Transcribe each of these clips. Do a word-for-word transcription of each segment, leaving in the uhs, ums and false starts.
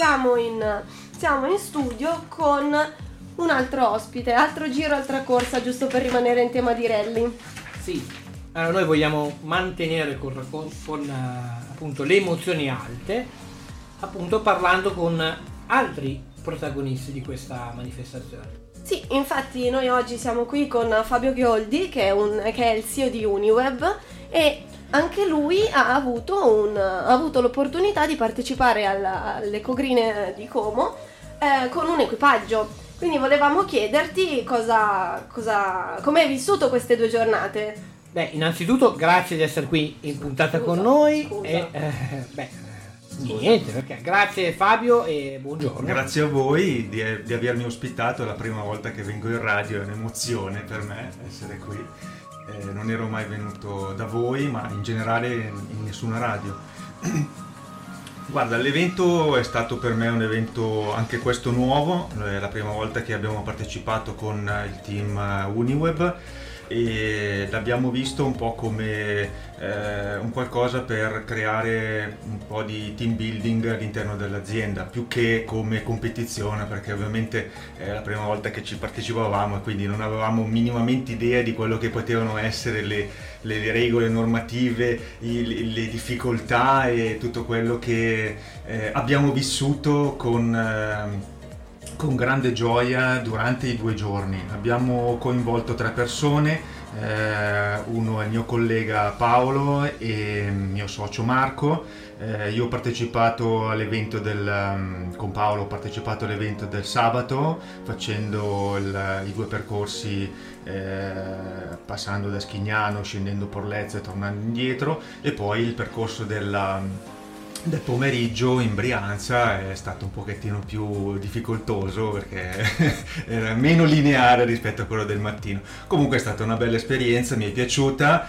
siamo in, siamo in studio con un altro ospite, altro giro, altra corsa, giusto per rimanere in tema di rally. Sì, allora noi vogliamo mantenere con, con, con uh, appunto le emozioni alte, appunto parlando con altri protagonisti di questa manifestazione. Sì, infatti noi oggi siamo qui con Fabio Ghioldi, che è, un, che è il C E O di Uniweb, e anche lui ha avuto, un, ha avuto l'opportunità di partecipare alla, all'Eco Green di Como eh, con un equipaggio. Quindi volevamo chiederti cosa, cosa, come hai vissuto queste due giornate. Beh, innanzitutto grazie di essere qui in puntata scusa, con noi. Scusa. E, eh, beh, niente, perché grazie Fabio e buongiorno. Grazie a voi di, di avermi ospitato, è la prima volta che vengo in radio, è un'emozione per me essere qui. Eh, non ero mai venuto da voi, ma in generale in nessuna radio. Guarda, l'evento è stato per me un evento anche questo nuovo, è la prima volta che abbiamo partecipato con il team Uniweb e l'abbiamo visto un po' come eh, un qualcosa per creare un po' di team building all'interno dell'azienda, più che come competizione, perché ovviamente è la prima volta che ci partecipavamo e quindi non avevamo minimamente idea di quello che potevano essere le, le, le regole normative, i, le, le difficoltà e tutto quello che eh, abbiamo vissuto con... Eh, con grande gioia durante i due giorni. Abbiamo coinvolto tre persone, eh, uno è il mio collega Paolo e il mio socio Marco. Eh, io ho partecipato all'evento del, con Paolo ho partecipato all'evento del sabato facendo il, i due percorsi eh, passando da Schignano, scendendo Porlezza e tornando indietro, e poi il percorso della del pomeriggio in Brianza è stato un pochettino più difficoltoso perché era meno lineare rispetto a quello del mattino. Comunque è stata una bella esperienza, mi è piaciuta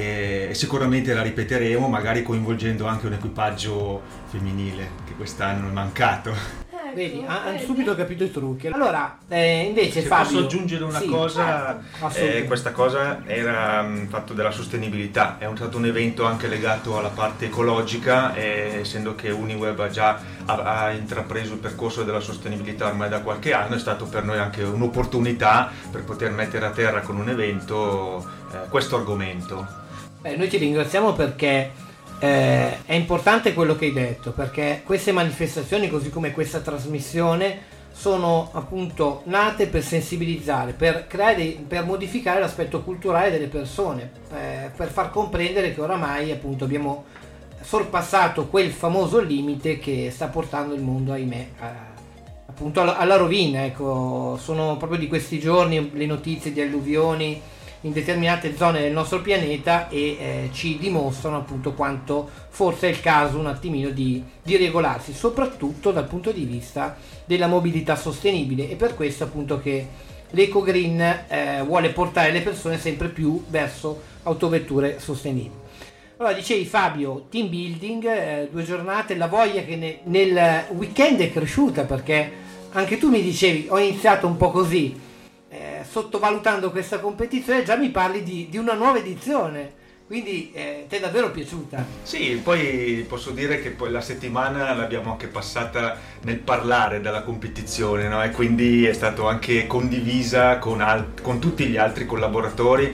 e sicuramente la ripeteremo, magari coinvolgendo anche un equipaggio femminile che quest'anno è mancato. Vedi, hanno subito capito i trucchi. Allora, eh, invece se Fabio, posso aggiungere una sì, cosa, eh, eh, questa cosa era mh, fatto della sostenibilità, è un, stato un evento anche legato alla parte ecologica, eh, essendo che Uniweb ha già ha, ha intrapreso il percorso della sostenibilità ormai da qualche anno, è stato per noi anche un'opportunità per poter mettere a terra con un evento eh, questo argomento. Eh, noi ti ringraziamo perché Eh, è importante quello che hai detto, perché queste manifestazioni, così come questa trasmissione, sono appunto nate per sensibilizzare, per creare, per modificare l'aspetto culturale delle persone, eh, per far comprendere che oramai appunto abbiamo sorpassato quel famoso limite che sta portando il mondo, ahimè, a, appunto alla, alla rovina. Ecco, sono proprio di questi giorni le notizie di alluvioni in determinate zone del nostro pianeta e eh, ci dimostrano appunto quanto forse è il caso un attimino di, di regolarsi, soprattutto dal punto di vista della mobilità sostenibile. E per questo appunto che l'Eco Green eh, vuole portare le persone sempre più verso autovetture sostenibili. Allora, dicevi Fabio, team building, eh, due giornate, la voglia che ne, nel weekend è cresciuta, perché anche tu mi dicevi ho iniziato un po' così, Eh, sottovalutando questa competizione, già mi parli di, di una nuova edizione, quindi eh, ti è davvero piaciuta? Sì, poi posso dire che poi la settimana l'abbiamo anche passata nel parlare della competizione, no? E quindi è stato anche condivisa con, alt- con tutti gli altri collaboratori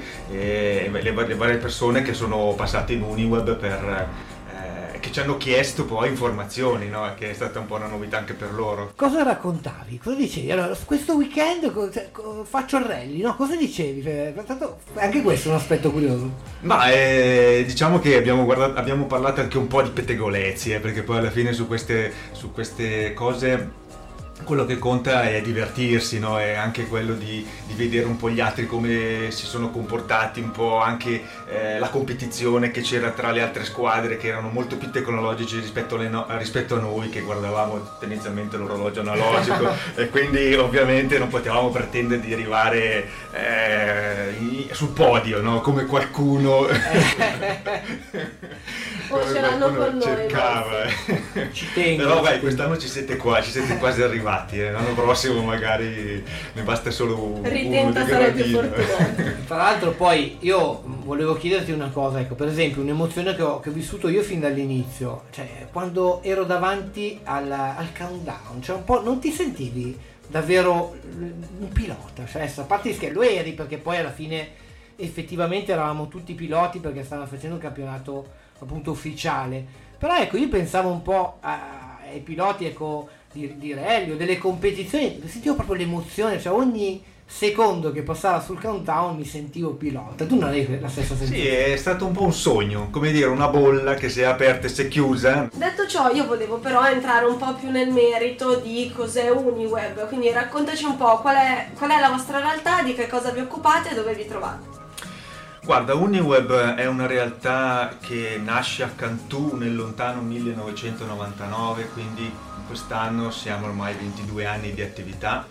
e le, le varie persone che sono passate in Uniweb per che ci hanno chiesto poi informazioni, no? Che è stata un po' una novità anche per loro. Cosa raccontavi? Cosa dicevi? Allora, questo weekend faccio il rally, no? Cosa dicevi? Anche questo è un aspetto curioso. Ma eh, diciamo che abbiamo, guardato, abbiamo parlato anche un po' di pettegolezzi, eh, perché poi alla fine su queste, su queste cose quello che conta è divertirsi, no? È anche quello di, di vedere un po' gli altri come si sono comportati, un po' anche eh, la competizione che c'era tra le altre squadre che erano molto più tecnologici rispetto, alle no- rispetto a noi che guardavamo tendenzialmente l'orologio analogico e quindi ovviamente non potevamo pretendere di arrivare eh, sul podio, no? Come qualcuno O ce l'hanno con noi. Cercava, eh. Ci tengo. Però vai, quest'anno ci siete qua, ci siete quasi arrivati, eh. L'anno prossimo magari ne basta solo un, Ritenta, uno di sarei più gradino. fortunato. Tra l'altro poi io volevo chiederti una cosa, ecco, per esempio un'emozione che ho, che ho vissuto io fin dall'inizio, cioè quando ero davanti al, al countdown, cioè un po' non ti sentivi davvero un pilota, cioè a parte che lo eri, perché poi alla fine effettivamente eravamo tutti piloti perché stavamo facendo un campionato appunto ufficiale, però ecco io pensavo un po' a, ai piloti, ecco, di, di rally o delle competizioni, sentivo proprio l'emozione, cioè ogni secondo che passava sul countdown mi sentivo pilota. Tu non hai la stessa sensazione? Sì, è stato un po' un sogno, come dire una bolla che si è aperta e si è chiusa. Detto ciò, io volevo però entrare un po' più nel merito di cos'è UniWeb, quindi raccontaci un po' qual è, qual è la vostra realtà, di che cosa vi occupate e dove vi trovate. Guarda, UniWeb è una realtà che nasce a Cantù nel lontano millenovecentonovantanove, quindi quest'anno siamo ormai ventidue anni di attività.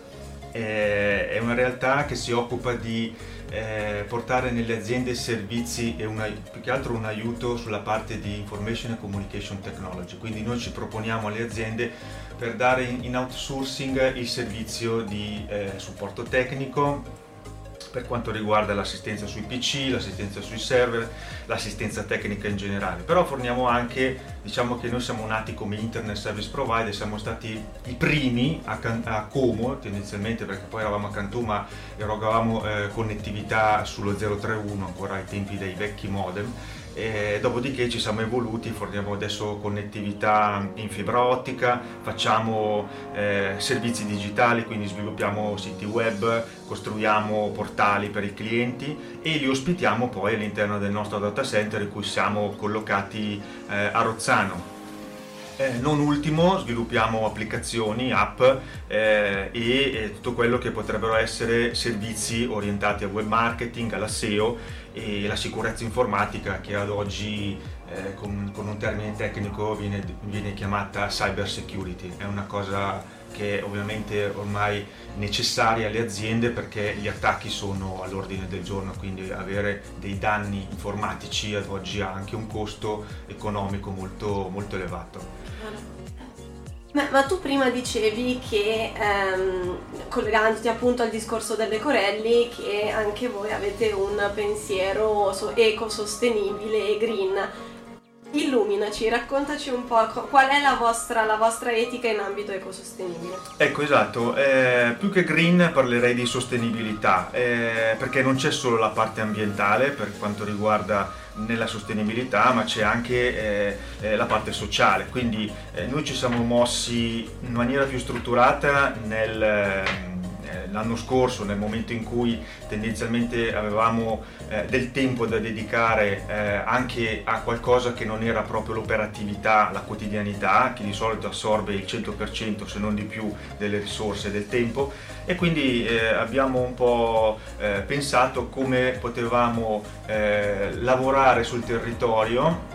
È una realtà che si occupa di eh, portare nelle aziende servizi e una, più che altro un aiuto sulla parte di Information and Communication Technology, quindi noi ci proponiamo alle aziende per dare in, in outsourcing il servizio di eh, supporto tecnico per quanto riguarda l'assistenza sui P C, l'assistenza sui server, l'assistenza tecnica in generale. Però forniamo anche, diciamo che noi siamo nati come Internet Service Provider, siamo stati i primi a, a Como tendenzialmente, perché poi eravamo a Cantù ma erogavamo eh, connettività sullo zero tre uno ancora ai tempi dei vecchi modem. E dopodiché ci siamo evoluti, forniamo adesso connettività in fibra ottica, facciamo eh, servizi digitali, quindi sviluppiamo siti web, costruiamo portali per i clienti e li ospitiamo poi all'interno del nostro data center in cui siamo collocati eh, a Rozzano. Eh, non ultimo sviluppiamo applicazioni, app eh, e, e tutto quello che potrebbero essere servizi orientati al web marketing, alla S E O e la sicurezza informatica, che ad oggi eh, con, con un termine tecnico viene, viene chiamata cyber security. È una cosa che è ovviamente ormai necessaria alle aziende perché gli attacchi sono all'ordine del giorno, quindi avere dei danni informatici ad oggi ha anche un costo economico molto, molto elevato. Ma, ma tu prima dicevi che, ehm, collegandoti appunto al discorso delle Corelli, che anche voi avete un pensiero so- ecosostenibile e green. Illuminaci, raccontaci un po' qual è la vostra, la vostra etica in ambito ecosostenibile. Ecco, esatto, eh, più che green parlerei di sostenibilità, eh, perché non c'è solo la parte ambientale per quanto riguarda nella sostenibilità, ma c'è anche eh, eh, la parte sociale, quindi eh, noi ci siamo mossi in maniera più strutturata nel... Eh, l'anno scorso, nel momento in cui tendenzialmente avevamo eh, del tempo da dedicare eh, anche a qualcosa che non era proprio l'operatività, la quotidianità, che di solito assorbe il cento per cento se non di più delle risorse del tempo, e quindi eh, abbiamo un po' eh, pensato come potevamo eh, lavorare sul territorio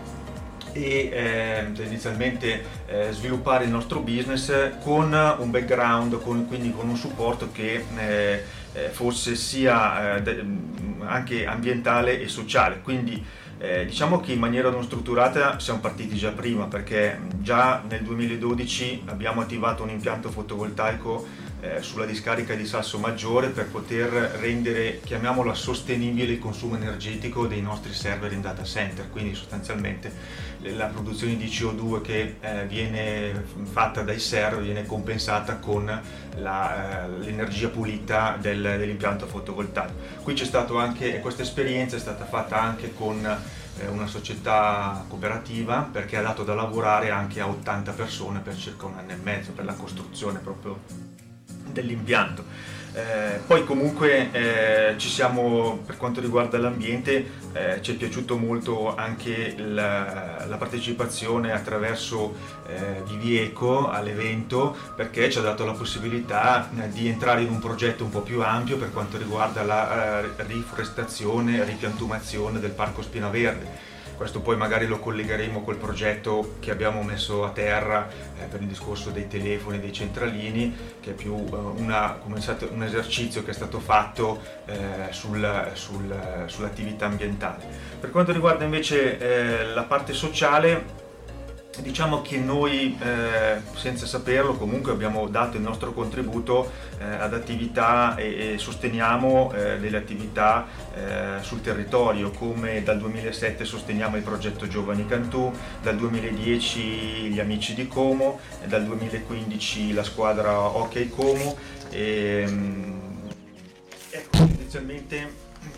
e eh, tendenzialmente eh, sviluppare il nostro business con un background, con, quindi con un supporto che eh, eh, fosse sia eh, de- anche ambientale e sociale. Quindi eh, diciamo che in maniera non strutturata siamo partiti già prima, perché già nel duemiladodici abbiamo attivato un impianto fotovoltaico Eh, sulla discarica di Salsomaggiore per poter rendere, chiamiamola, sostenibile il consumo energetico dei nostri server in data center, quindi sostanzialmente la produzione di C O due che eh, viene fatta dai server viene compensata con la, eh, l'energia pulita del, dell'impianto fotovoltaico. Qui c'è stato anche, questa esperienza è stata fatta anche con eh, una società cooperativa, perché ha dato da lavorare anche a ottanta persone per circa un anno e mezzo per la costruzione proprio dell'impianto. Eh, poi comunque eh, ci siamo, per quanto riguarda l'ambiente, eh, ci è piaciuto molto anche la, la partecipazione attraverso eh, Vivieco all'evento, perché ci ha dato la possibilità eh, di entrare in un progetto un po' più ampio per quanto riguarda la eh, riforestazione e ripiantumazione del Parco Spinaverde. questo poi magari lo collegheremo col progetto che abbiamo messo a terra eh, per il discorso dei telefoni, dei centralini, che è più eh, una, come stato, un esercizio che è stato fatto eh, sul, sul, sull'attività ambientale. Per quanto riguarda invece eh, la parte sociale, diciamo che noi, eh, senza saperlo, comunque abbiamo dato il nostro contributo eh, ad attività e, e sosteniamo eh, delle attività eh, sul territorio, come dal duemilasette sosteniamo il progetto Giovani Cantù, dal duemiladieci gli Amici di Como, dal duemilaquindici la squadra Hockey Como e ecco, tendenzialmente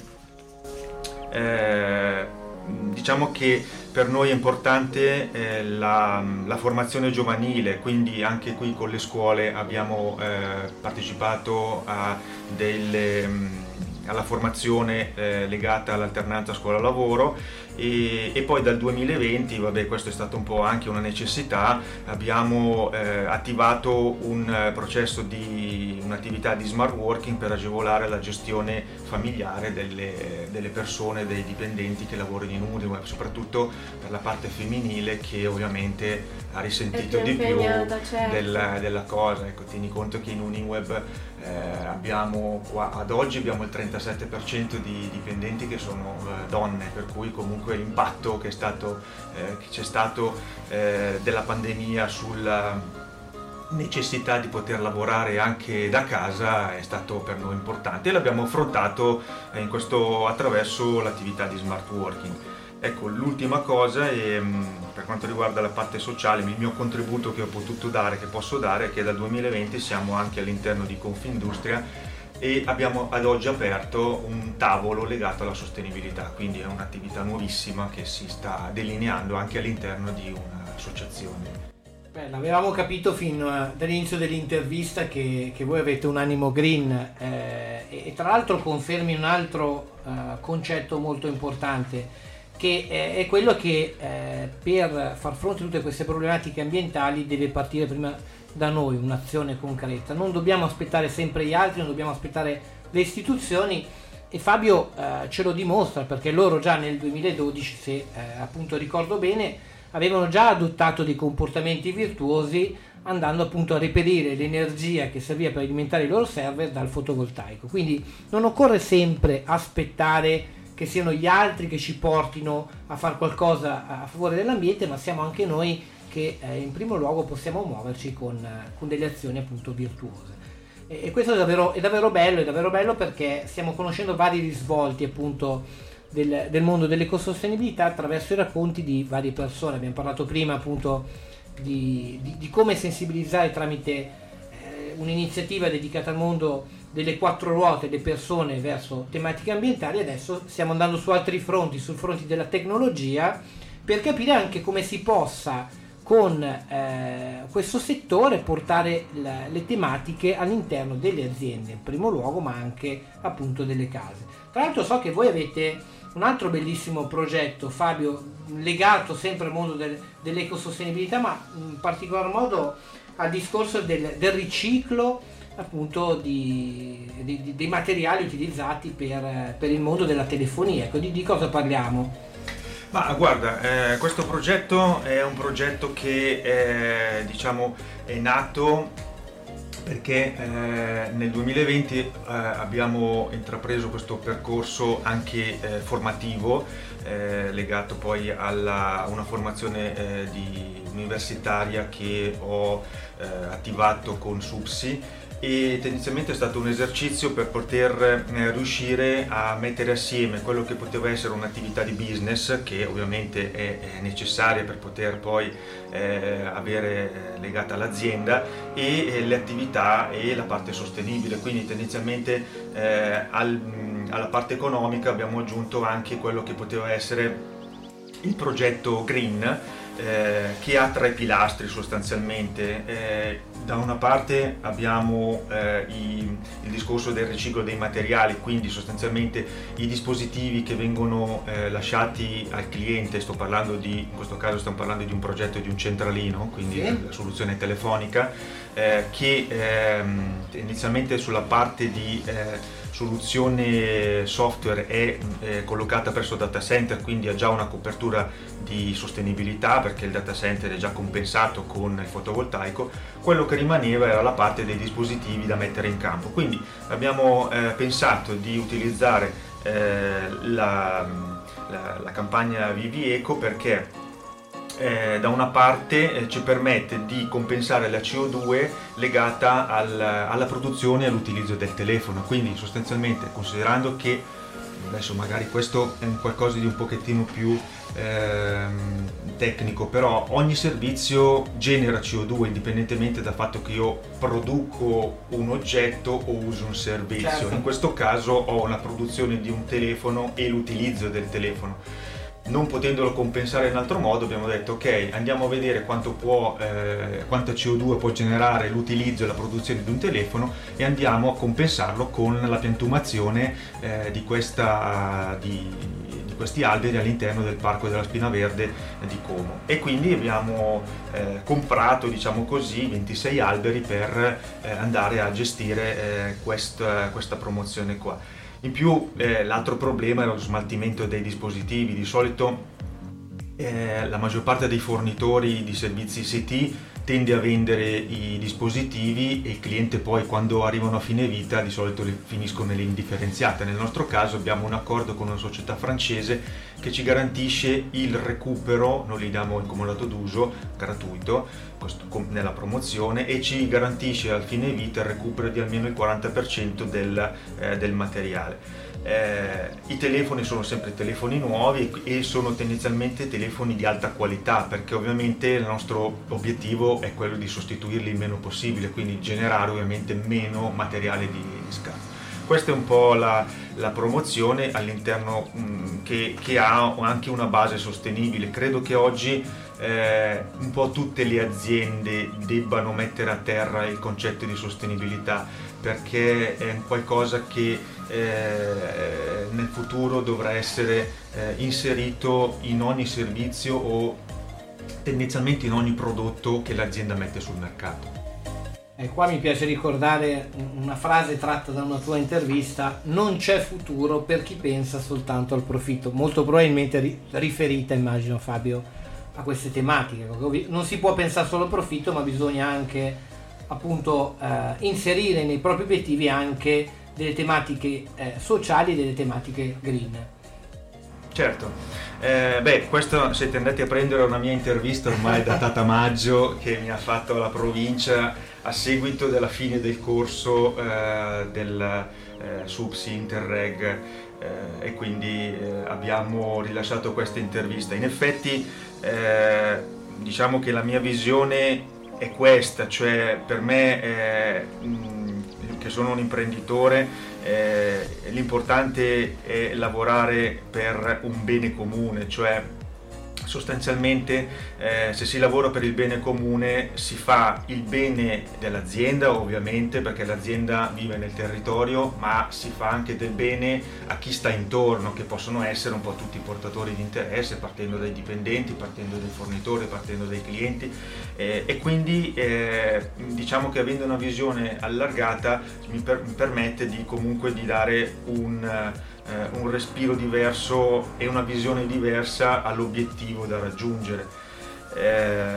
eh, diciamo che per noi è importante eh, la, la formazione giovanile, quindi anche qui con le scuole abbiamo eh, partecipato a delle, mh, alla formazione eh, legata all'alternanza scuola-lavoro e, e poi dal duemilaventi, vabbè, questo è stato un po' anche una necessità, abbiamo eh, attivato un eh, processo di un'attività di smart working per agevolare la gestione familiare delle, delle persone, dei dipendenti che lavorano in Uniweb, soprattutto per la parte femminile che ovviamente ha risentito di più certo. della, della cosa. Ecco, tieni conto che in Uniweb eh, abbiamo qua, ad oggi abbiamo il trentasette per cento di dipendenti che sono eh, donne, per cui comunque l'impatto che è stato eh, che c'è stato eh, della pandemia sulla necessità di poter lavorare anche da casa è stato per noi importante e l'abbiamo affrontato eh, in questo attraverso l'attività di smart working. Ecco, l'ultima cosa è, per quanto riguarda la parte sociale, il mio contributo che ho potuto dare, che posso dare, è che dal duemilaventi siamo anche all'interno di Confindustria e abbiamo ad oggi aperto un tavolo legato alla sostenibilità, quindi è un'attività nuovissima che si sta delineando anche all'interno di un'associazione. Beh, l'avevamo capito fin dall'inizio dell'intervista che, che voi avete un animo green eh, e, e tra l'altro confermi un altro eh, concetto molto importante, che è, è quello che eh, per far fronte a tutte queste problematiche ambientali deve partire prima da noi un'azione concreta. Non dobbiamo aspettare sempre gli altri, non dobbiamo aspettare le istituzioni e Fabio eh, ce lo dimostra, perché loro già nel duemiladodici, se eh, appunto ricordo bene, avevano già adottato dei comportamenti virtuosi andando appunto a reperire l'energia che serviva per alimentare i loro server dal fotovoltaico. Quindi non occorre sempre aspettare che siano gli altri che ci portino a fare qualcosa a favore dell'ambiente, ma siamo anche noi che eh, in primo luogo possiamo muoverci con, eh, con delle azioni appunto virtuose. E, e questo è davvero, è davvero bello, è davvero bello perché stiamo conoscendo vari risvolti appunto del, del mondo dell'ecosostenibilità attraverso i racconti di varie persone. Abbiamo parlato prima appunto di, di, di come sensibilizzare tramite eh, un'iniziativa dedicata al mondo delle quattro ruote le persone verso tematiche ambientali. Adesso stiamo andando su altri fronti, sul fronte della tecnologia, per capire anche come si possa con eh, questo settore portare la, le tematiche all'interno delle aziende in primo luogo, ma anche appunto delle case. Tra l'altro so che voi avete un altro bellissimo progetto, Fabio, legato sempre al mondo del, dell'ecosostenibilità, ma in particolar modo al discorso del, del riciclo appunto di, di, dei materiali utilizzati per, per il mondo della telefonia. Ecco, di, di cosa parliamo? Ma guarda, eh, questo progetto è un progetto che è, diciamo, è nato perché eh, nel duemilaventi eh, abbiamo intrapreso questo percorso anche eh, formativo eh, legato poi alla, a una formazione eh, di, universitaria che ho eh, attivato con SUPSI, e tendenzialmente è stato un esercizio per poter eh, riuscire a mettere assieme quello che poteva essere un'attività di business, che ovviamente è, è necessaria per poter poi eh, avere eh, legata all'azienda, e eh, le attività e la parte sostenibile. Quindi tendenzialmente eh, al, alla parte economica abbiamo aggiunto anche quello che poteva essere il progetto Green, eh, che ha tre pilastri sostanzialmente. Eh, Da una parte abbiamo eh, i, il discorso del riciclo dei materiali, quindi sostanzialmente i dispositivi che vengono eh, lasciati al cliente. Sto parlando di, in questo caso stiamo parlando di un progetto di un centralino, quindi sì, la soluzione telefonica, eh, che ehm, inizialmente sulla parte di eh, soluzione software è eh, collocata presso data center, quindi ha già una copertura di sostenibilità perché il data center è già compensato con il fotovoltaico. Quello che rimaneva era la parte dei dispositivi da mettere in campo, quindi abbiamo eh, pensato di utilizzare eh, la, la, la campagna Vivi Eco perché Eh, da una parte eh, ci permette di compensare la C O due legata al, alla produzione e all'utilizzo del telefono, quindi sostanzialmente, considerando che adesso magari questo è un qualcosa di un pochettino più ehm, tecnico, però ogni servizio genera C O due indipendentemente dal fatto che io produco un oggetto o uso un servizio. Certo. In questo caso ho una produzione di un telefono e l'utilizzo del telefono. Non potendolo compensare in altro modo, abbiamo detto ok, andiamo a vedere quanto può, eh, quanta C O due può generare l'utilizzo e la produzione di un telefono e andiamo a compensarlo con la piantumazione eh, di, questa, di, di questi alberi all'interno del Parco della Spina Verde di Como. E quindi abbiamo eh, comprato, diciamo così, ventisei alberi per eh, andare a gestire eh, questa, questa promozione qua. In più eh, l'altro problema era lo smaltimento dei dispositivi. Di solito eh, la maggior parte dei fornitori di servizi I C T tende a vendere i dispositivi e il cliente poi, quando arrivano a fine vita, di solito li finiscono nelle indifferenziate. Nel nostro caso abbiamo un accordo con una società francese che ci garantisce il recupero, noi gli diamo il comodato d'uso gratuito nella promozione e ci garantisce al fine vita il recupero di almeno il quaranta per cento del, eh, del materiale. Eh, I telefoni sono sempre telefoni nuovi e sono tendenzialmente telefoni di alta qualità, perché ovviamente il nostro obiettivo è quello di sostituirli il meno possibile, quindi generare ovviamente meno materiale di, di scarto. Questa è un po' la, la promozione all'interno mh, che, che ha anche una base sostenibile. Credo che oggi eh, un po' tutte le aziende debbano mettere a terra il concetto di sostenibilità, perché è un qualcosa che eh, nel futuro dovrà essere eh, inserito in ogni servizio o tendenzialmente in ogni prodotto che l'azienda mette sul mercato. E qua mi piace ricordare una frase tratta da una tua intervista: non c'è futuro per chi pensa soltanto al profitto, molto probabilmente ri- riferita, immagino Fabio, a queste tematiche. Non si può pensare solo al profitto, ma bisogna anche appunto eh, inserire nei propri obiettivi anche delle tematiche eh, sociali e delle tematiche green. Certo, eh, beh, questo siete andati a prendere una mia intervista ormai datata a maggio che mi ha fatto la provincia a seguito della fine del corso eh, del eh, SUPSI Interreg eh, e quindi eh, abbiamo rilasciato questa intervista. In effetti eh, diciamo che la mia visione è questa, cioè per me eh, mh, che sono un imprenditore eh, l'importante è lavorare per un bene comune, cioè sostanzialmente eh, se si lavora per il bene comune si fa il bene dell'azienda, ovviamente, perché l'azienda vive nel territorio, ma si fa anche del bene a chi sta intorno, che possono essere un po' tutti i portatori di interesse, partendo dai dipendenti, partendo dai fornitori, partendo dai clienti eh, e quindi eh, diciamo che avendo una visione allargata mi, per, mi permette di comunque di dare un Uh, un respiro diverso e una visione diversa all'obiettivo da raggiungere. Eh,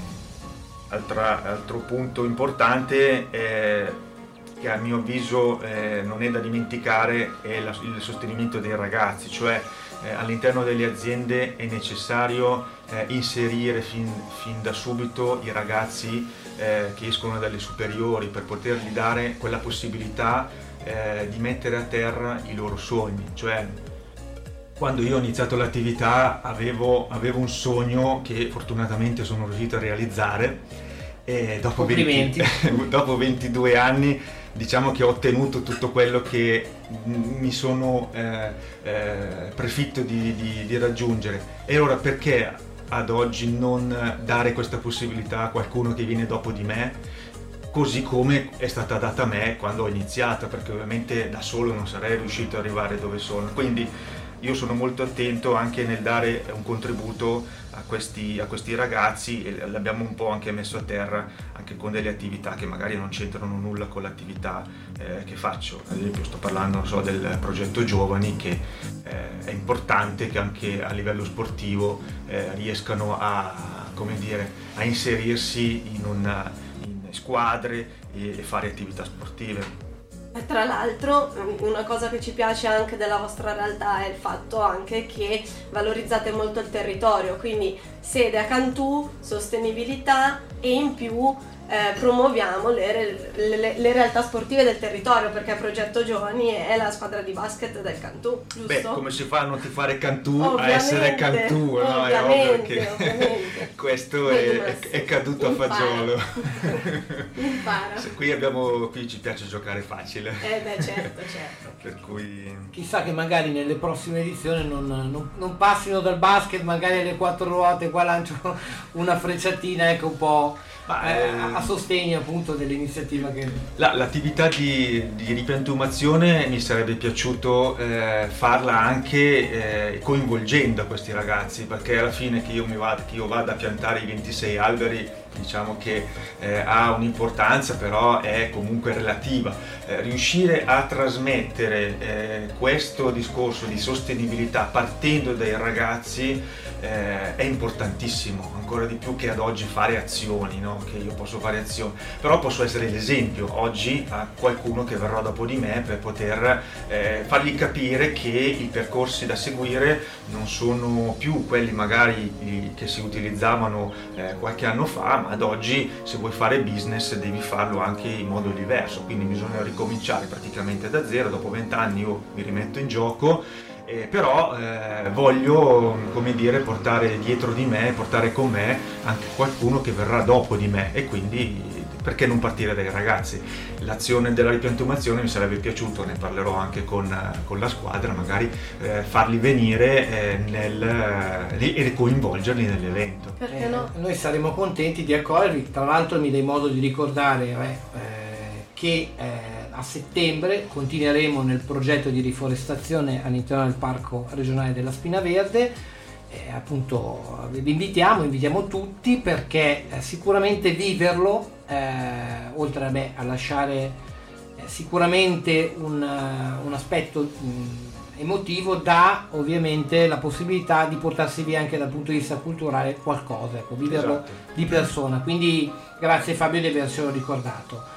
altra, altro punto importante eh, che a mio avviso eh, non è da dimenticare è la, il sostenimento dei ragazzi, cioè eh, all'interno delle aziende è necessario eh, inserire fin, fin da subito i ragazzi eh, che escono dalle superiori per potergli dare quella possibilità Eh, di mettere a terra i loro sogni. Cioè, quando io ho iniziato l'attività avevo, avevo un sogno che fortunatamente sono riuscito a realizzare e dopo, venti, dopo ventidue anni diciamo che ho ottenuto tutto quello che mi sono eh, eh, prefitto di, di, di raggiungere. E allora perché ad oggi non dare questa possibilità a qualcuno che viene dopo di me, così come è stata data a me quando ho iniziato, perché ovviamente da solo non sarei riuscito ad arrivare dove sono. Quindi io sono molto attento anche nel dare un contributo a questi, a questi ragazzi, e l'abbiamo un po' anche messo a terra anche con delle attività che magari non c'entrano nulla con l'attività eh, che faccio. Ad esempio sto parlando, non so, del progetto Giovani, che eh, è importante che anche a livello sportivo eh, riescano a, come dire, a inserirsi in, una, in squadre e, e fare attività sportive. Tra l'altro una cosa che ci piace anche della vostra realtà è il fatto anche che valorizzate molto il territorio, quindi sede a Cantù, sostenibilità e in più eh, promuoviamo le, le, le realtà sportive del territorio, perché Progetto Giovani è la squadra di basket del Cantù, giusto? Beh, come si fa a non tifare Cantù Ovviamente, a essere Cantù, no? È ovvio che ovviamente. questo è, è, è caduto Impara. a fagiolo. Impara. Se qui abbiamo, qui ci piace giocare facile. Eh beh, certo, certo. Per cui chissà che magari nelle prossime edizioni non, non, non passino dal basket magari alle quattro ruote, qua lancio una frecciatina, ecco, un po' Ma, eh, eh, a sostegno appunto dell'iniziativa che... La, l'attività di, di ripiantumazione mi sarebbe piaciuto eh, farla anche eh, coinvolgendo questi ragazzi, perché alla fine che io, mi vada, che io vada a piantare i ventisei alberi, diciamo che eh, ha un'importanza, però è comunque relativa. Eh, riuscire a trasmettere eh, questo discorso di sostenibilità partendo dai ragazzi eh, è importantissimo, ancora di più che ad oggi fare azioni, no? Che io posso fare azioni, però posso essere l'esempio oggi a qualcuno che verrà dopo di me per poter eh, fargli capire che i percorsi da seguire non sono più quelli magari che si utilizzavano eh, qualche anno fa, ma ad oggi se vuoi fare business devi farlo anche in modo diverso, quindi bisogna ricominciare praticamente da zero. Dopo vent'anni io mi rimetto in gioco, eh, però eh, voglio, come dire, portare dietro di me, portare con me anche qualcuno che verrà dopo di me, e quindi perché non partire dai ragazzi? L'azione della ripiantumazione mi sarebbe piaciuto, ne parlerò anche con, con la squadra, magari eh, farli venire eh, nel, eh, e coinvolgerli nell'evento. Perché no? Eh, noi saremo contenti di accogliervi. Tra l'altro mi dai modo di ricordare eh, eh, che eh, a settembre continueremo nel progetto di riforestazione all'interno del Parco Regionale della Spina Verde. Eh, appunto vi invitiamo, invitiamo tutti, perché eh, sicuramente viverlo, eh, oltre a, beh, a lasciare eh, sicuramente un, uh, un aspetto mh, emotivo, dà ovviamente la possibilità di portarsi via anche dal punto di vista culturale qualcosa, ecco, viverlo Esatto. di persona. Quindi grazie Fabio di avercelo ricordato.